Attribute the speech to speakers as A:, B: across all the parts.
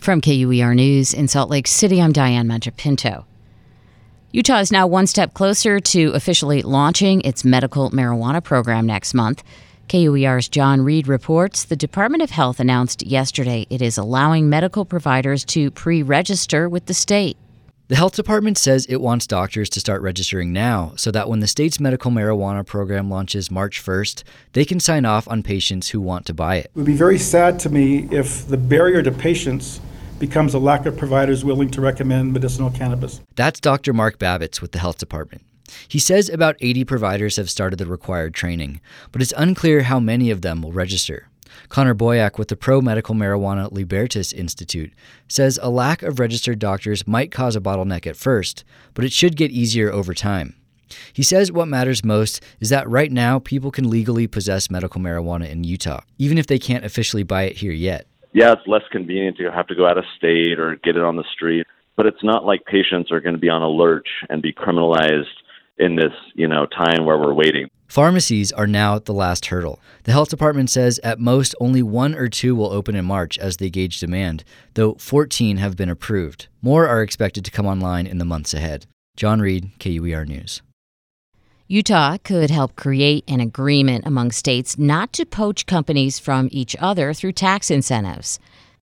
A: From KUER News in Salt Lake City, I'm Diane Mangia-Pinto. Utah is now one step closer to officially launching its medical marijuana program next month. KUER's John Reed reports the Department of Health announced yesterday it is allowing medical providers to pre-register with the state.
B: The health department says it wants doctors to start registering now so that when the state's medical marijuana program launches March 1st, they can sign off on patients who want to buy it.
C: It would be very sad to me if the barrier to patients becomes a lack of providers willing to recommend medicinal cannabis.
B: That's Dr. Mark Babitz with the health department. He says about 80 providers have started the required training, but it's unclear how many of them will register. Connor Boyack with the Pro Medical Marijuana Libertas Institute says a lack of registered doctors might cause a bottleneck at first, but it should get easier over time. He says what matters most is that right now people can legally possess medical marijuana in Utah, even if they can't officially buy it here yet.
D: Yeah, it's less convenient to have to go out of state or get it on the street, but it's not like patients are going to be on a lurch and be criminalized in this, time where we're waiting.
B: Pharmacies are now the last hurdle. The health department says at most only 1 or 2 will open in March as they gauge demand, though 14 have been approved. More are expected to come online in the months ahead. John Reed, KUER News.
A: Utah could help create an agreement among states not to poach companies from each other through tax incentives.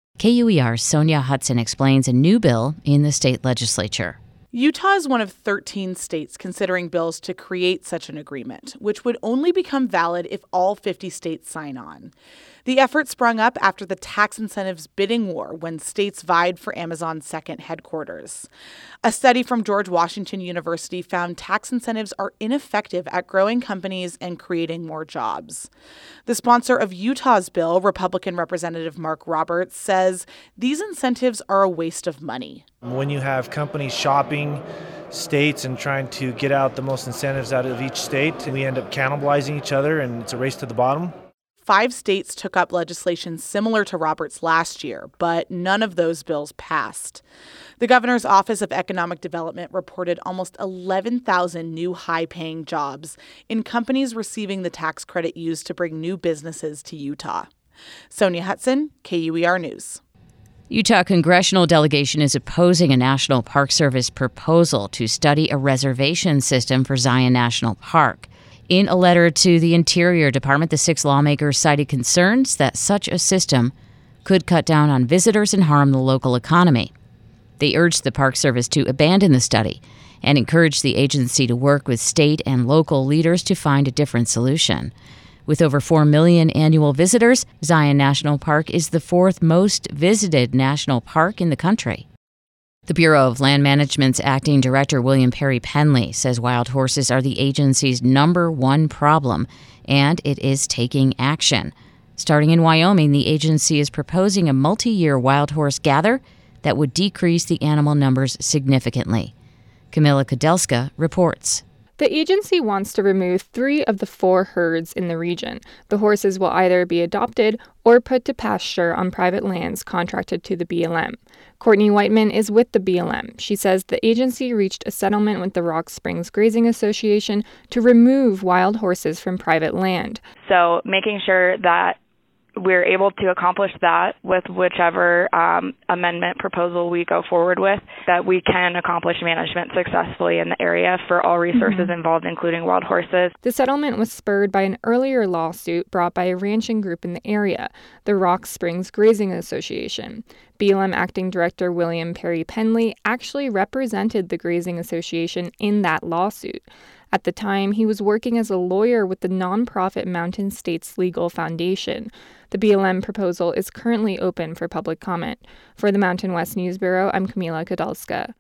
A: KUER's Sonia Hudson explains a new bill in the state legislature.
E: Utah is one of 13 states considering bills to create such an agreement, which would only become valid if all 50 states sign on. The effort sprung up after the tax incentives bidding war when states vied for Amazon's second headquarters. A study from George Washington University found tax incentives are ineffective at growing companies and creating more jobs. The sponsor of Utah's bill, Republican Representative Mark Roberts, says these incentives are a waste of money.
F: When you have companies shopping states and trying to get out the most incentives out of each state, we end up cannibalizing each other, and it's a race to the bottom.
E: 5 states took up legislation similar to Roberts last year, but none of those bills passed. The governor's Office of Economic Development reported almost 11,000 new high-paying jobs in companies receiving the tax credit used to bring new businesses to Utah. Sonia Hudson, KUER News.
A: Utah congressional delegation is opposing a National Park Service proposal to study a reservation system for Zion National Park. In a letter to the Interior Department, the 6 lawmakers cited concerns that such a system could cut down on visitors and harm the local economy. They urged the Park Service to abandon the study and encouraged the agency to work with state and local leaders to find a different solution. With over 4 million annual visitors, Zion National Park is the 4th most visited national park in the country. The Bureau of Land Management's acting director, William Perry Penley, says wild horses are the agency's #1 problem, and it is taking action. Starting in Wyoming, the agency is proposing a multi-year wild horse gather that would decrease the animal numbers significantly. Camila Kudelska reports.
G: The agency wants to remove 3 of the 4 herds in the region. The horses will either be adopted or put to pasture on private lands contracted to the BLM. Courtney Whiteman is with the BLM. She says the agency reached a settlement with the Rock Springs Grazing Association to remove wild horses from private land.
H: So making sure that we're able to accomplish that with whichever amendment proposal we go forward with, that we can accomplish management successfully in the area for all resources involved, including wild horses.
G: The settlement was spurred by an earlier lawsuit brought by a ranching group in the area, the Rock Springs Grazing Association. BLM Acting Director William Perry Penley actually represented the Grazing Association in that lawsuit. At the time, he was working as a lawyer with the nonprofit Mountain States Legal Foundation. The BLM proposal is currently open for public comment. For the Mountain West News Bureau, I'm Camila Kudelska.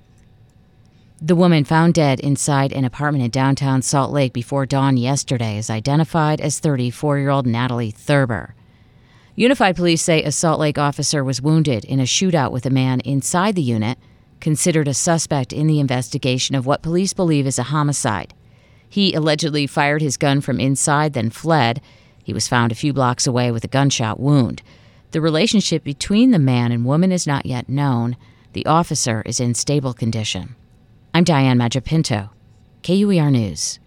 A: The woman found dead inside an apartment in downtown Salt Lake before dawn yesterday is identified as 34-year-old Natalie Thurber. Unified Police say a Salt Lake officer was wounded in a shootout with a man inside the unit, considered a suspect in the investigation of what police believe is a homicide. He allegedly fired his gun from inside, then fled. He was found a few blocks away with a gunshot wound. The relationship between the man and woman is not yet known. The officer is in stable condition. I'm Diane Mangia-Pinto, KUER News.